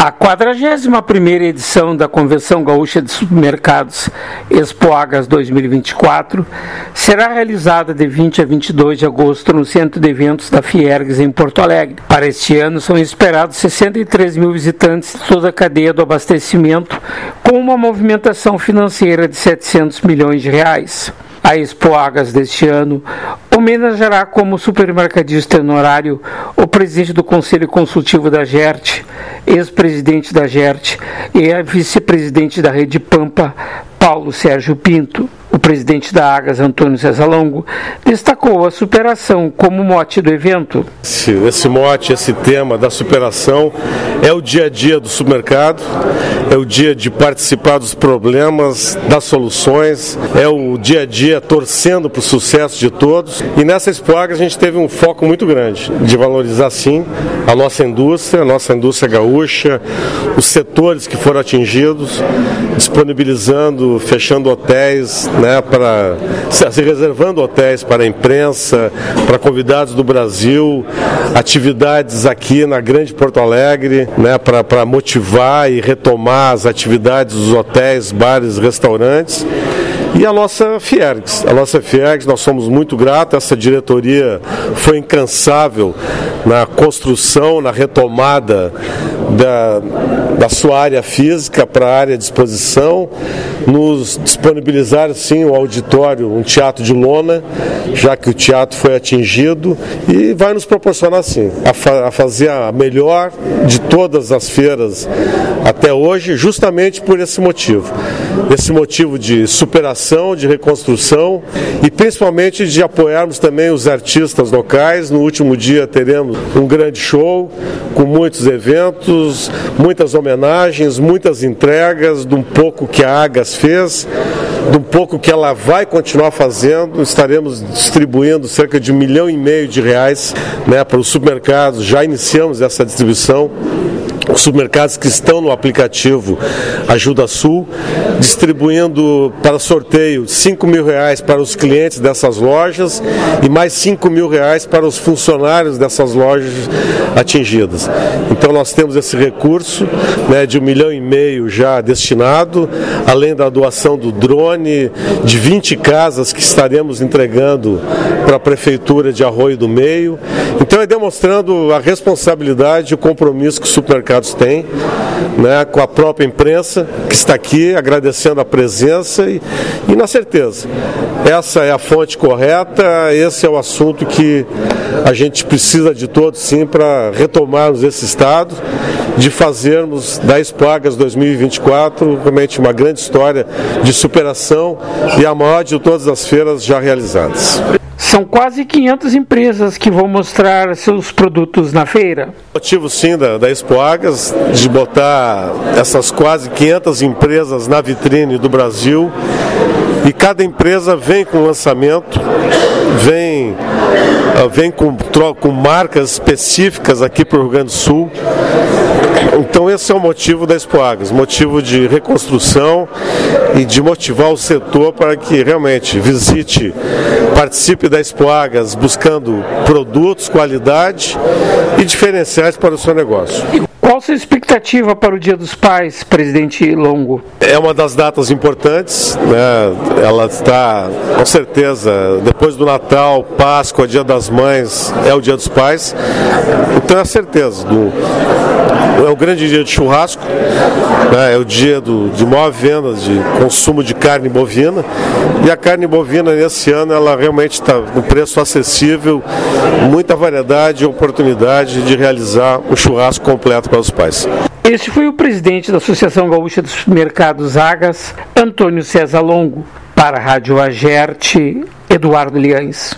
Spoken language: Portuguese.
A 41ª edição da Convenção Gaúcha de Supermercados Expoagas 2024 será realizada de 20 a 22 de agosto no Centro de Eventos da Fiergs em Porto Alegre. Para este ano são esperados 63 mil visitantes de toda a cadeia do abastecimento, com uma movimentação financeira de 700 milhões de reais. A Expoagas deste ano homenageará como supermercadista honorário o presidente do Conselho Consultivo da GERT, ex-presidente da GERT e a vice-presidente da Rede Pampa, Paulo Sérgio Pinto. O presidente da Agas, Antônio César Longo, destacou a superação como mote do evento. Esse mote, esse tema da superação é o dia a dia do supermercado, é o dia de participar dos problemas, das soluções, é o dia a dia torcendo para o sucesso de todos. E nessa Expoagas a gente teve um foco muito grande de valorizar sim a nossa indústria gaúcha, os setores que foram atingidos, disponibilizando, fechando hotéis, se reservando hotéis para a imprensa, para convidados do Brasil, atividades aqui na Grande Porto Alegre, para motivar e retomar as atividades dos hotéis, bares, restaurantes. E a nossa Fiergs, nós somos muito gratos, essa diretoria foi incansável na construção, na retomada da sua área física para a área de exposição, nos disponibilizar sim o auditório, um teatro de lona, já que o teatro foi atingido, e vai nos proporcionar sim a fazer a melhor de todas as feiras até hoje, justamente por esse motivo de superação, de reconstrução e principalmente de apoiarmos também os artistas locais. No último dia teremos um grande show com muitos eventos, muitas homenagens, muitas entregas de um pouco que a Agas fez, de um pouco que ela vai continuar fazendo. Estaremos distribuindo cerca de R$1,5 milhão para os supermercados, já iniciamos essa distribuição. Os supermercados que estão no aplicativo Ajuda Sul, distribuindo para sorteio R$5.000 para os clientes dessas lojas e mais R$5.000 para os funcionários dessas lojas atingidas. Então nós temos esse recurso de R$1,5 milhão já destinado, além da doação do drone, de 20 casas que estaremos entregando para a Prefeitura de Arroio do Meio. Então é demonstrando a responsabilidade e o compromisso que os supermercados têm, com a própria imprensa que está aqui agradecendo a presença e na certeza, essa é a fonte correta, esse é o assunto que a gente precisa de todos sim para retomarmos esse estado, de fazermos da Expoagas 2024 realmente uma grande história de superação e a maior de todas as feiras já realizadas. São quase 500 empresas que vão mostrar seus produtos na feira. O motivo sim da Expoagas, de botar essas quase 500 empresas na vitrine do Brasil, e cada empresa vem com lançamento, vem com marcas específicas aqui para o Rio Grande do Sul. Então esse é o motivo da Expoagas, motivo de reconstrução e de motivar o setor para que realmente visite, participe da Expoagas buscando produtos, qualidade e diferenciais para o seu negócio. Qual a sua expectativa para o Dia dos Pais, presidente Longo? É uma das datas importantes, ela está, com certeza, depois do Natal, Páscoa, Dia das Mães, é o Dia dos Pais. Então é a certeza, é o grande dia de churrasco, é o dia de maior venda de consumo de carne bovina, e a carne bovina nesse ano ela realmente está com preço acessível, muita variedade e oportunidade de realizar um churrasco completo para os pais. Este foi o presidente da Associação Gaúcha dos Supermercados Agas, Antônio César Longo. Para a Rádio AGERT, Eduardo Liães.